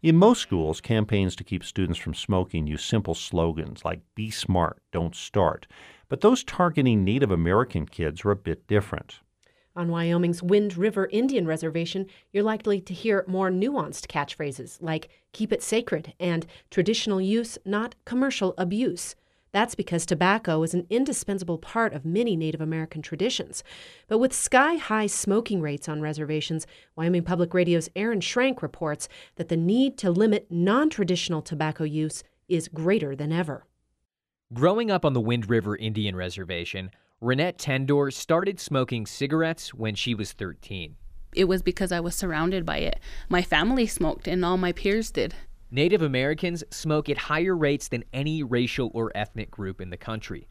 In most schools, campaigns to keep students from smoking use simple slogans like "Be smart, don't start." But those targeting Native American kids are a bit different. On Wyoming's Wind River Indian Reservation, you're likely to hear more nuanced catchphrases like "keep it sacred" and "traditional use, not commercial abuse." That's because tobacco is an indispensable part of many Native American traditions. But with sky-high smoking rates on reservations, Wyoming Public Radio's Aaron Schrank reports that the need to limit non-traditional tobacco use is greater than ever. Growing up on the Wind River Indian Reservation, Renette Tendor started smoking cigarettes when she was 13. It was because I was surrounded by it. My family smoked and all my peers did. Native Americans smoke at higher rates than any racial or ethnic group in the country.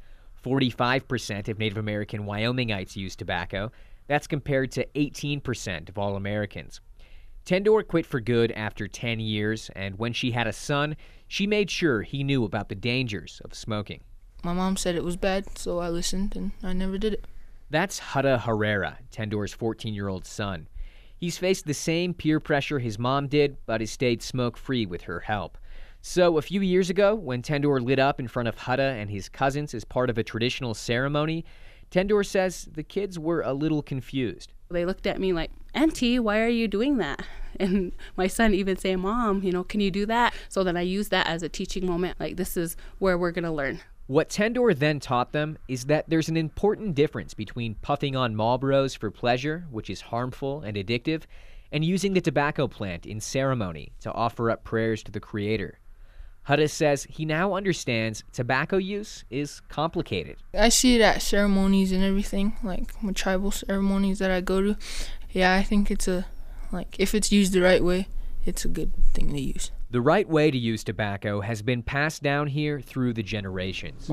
45% of Native American Wyomingites use tobacco. That's compared to 18% of all Americans. Tendor quit for good after 10 years, and when she had a son, she made sure he knew about the dangers of smoking. My mom said it was bad, so I listened, and I never did it. That's Hutta Herrera, Tendor's 14-year-old son. He's faced the same peer pressure his mom did, but has stayed smoke-free with her help. So a few years ago, when Tendor lit up in front of Hutta and his cousins as part of a traditional ceremony, Tendor says the kids were a little confused. They looked at me like, "Auntie, why are you doing that?" And my son even saying, "Mom, can you do that?" So then I used that as a teaching moment, like this is where we're going to learn. What Tendor then taught them is that there's an important difference between puffing on Marlboros for pleasure, which is harmful and addictive, and using the tobacco plant in ceremony to offer up prayers to the Creator. Hutta says he now understands tobacco use is complicated. I see it at ceremonies and everything, like my tribal ceremonies that I go to. Yeah, I think it's if it's used the right way, it's a good thing to use. The right way to use tobacco has been passed down here through the generations.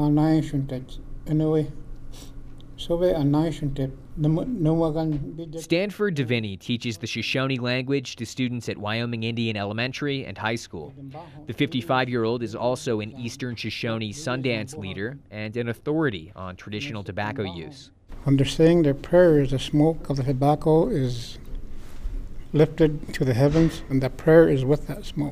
Stanford Deviney teaches the Shoshone language to students at Wyoming Indian Elementary and High School. The 55-year-old is also an Eastern Shoshone Sundance leader and an authority on traditional tobacco use. When they're saying their prayers, the smoke of the tobacco is lifted to the heavens, and that prayer is with that smoke.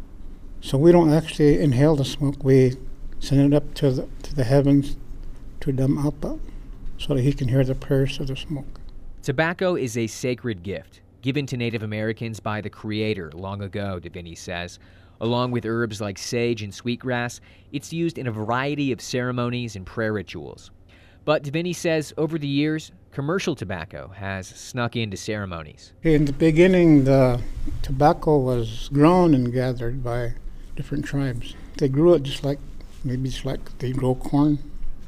So we don't actually inhale the smoke. We send it up to the heavens to Damapa so that he can hear the prayers of the smoke. Tobacco is a sacred gift given to Native Americans by the Creator long ago, Deviney says. Along with herbs like sage and sweetgrass, it's used in a variety of ceremonies and prayer rituals. But Deviney says over the years, commercial tobacco has snuck into ceremonies. In the beginning, the tobacco was grown and gathered by different tribes. They grew it just like they grow corn.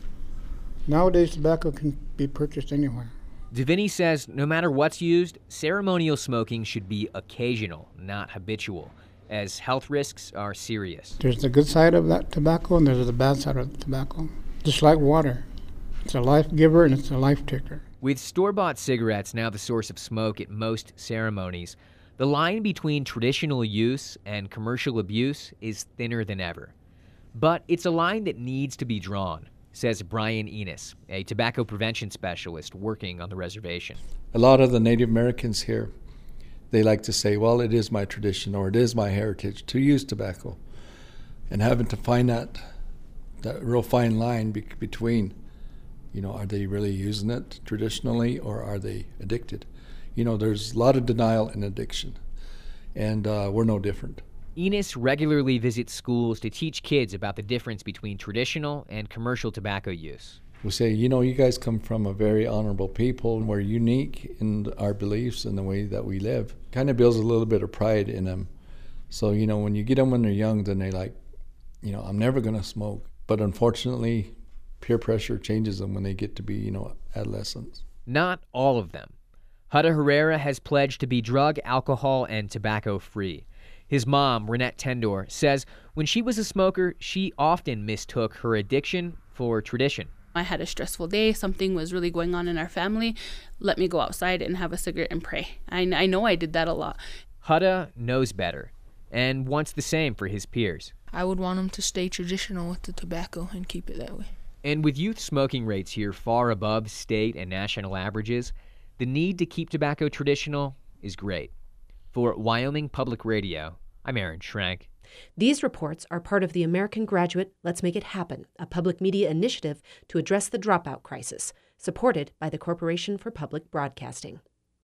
Nowadays, tobacco can be purchased anywhere. Deviney says no matter what's used, ceremonial smoking should be occasional, not habitual, as health risks are serious. There's the good side of that tobacco and there's the bad side of the tobacco. Just like water. It's a life giver and it's a life taker. With store-bought cigarettes now the source of smoke at most ceremonies, the line between traditional use and commercial abuse is thinner than ever. But it's a line that needs to be drawn, says Brian Enos, a tobacco prevention specialist working on the reservation. A lot of the Native Americans here, they like to say, well, it is my tradition or it is my heritage to use tobacco. And having to find that real fine line between, are they really using it traditionally or are they addicted? There's a lot of denial and addiction, and we're no different. Enos regularly visits schools to teach kids about the difference between traditional and commercial tobacco use. We say, you guys come from a very honorable people, and we're unique in our beliefs and the way that we live. Kind of builds a little bit of pride in them. So, when you get them when they're young, then they I'm never going to smoke. But unfortunately, peer pressure changes them when they get to be, adolescents. Not all of them. Hutta Herrera has pledged to be drug, alcohol, and tobacco-free. His mom, Renette Tendor, says when she was a smoker, she often mistook her addiction for tradition. I had a stressful day. Something was really going on in our family. Let me go outside and have a cigarette and pray. I know I did that a lot. Hutta knows better and wants the same for his peers. I would want them to stay traditional with the tobacco and keep it that way. And with youth smoking rates here far above state and national averages, the need to keep tobacco traditional is great. For Wyoming Public Radio, I'm Aaron Schrank. These reports are part of the American Graduate Let's Make It Happen, a public media initiative to address the dropout crisis, supported by the Corporation for Public Broadcasting.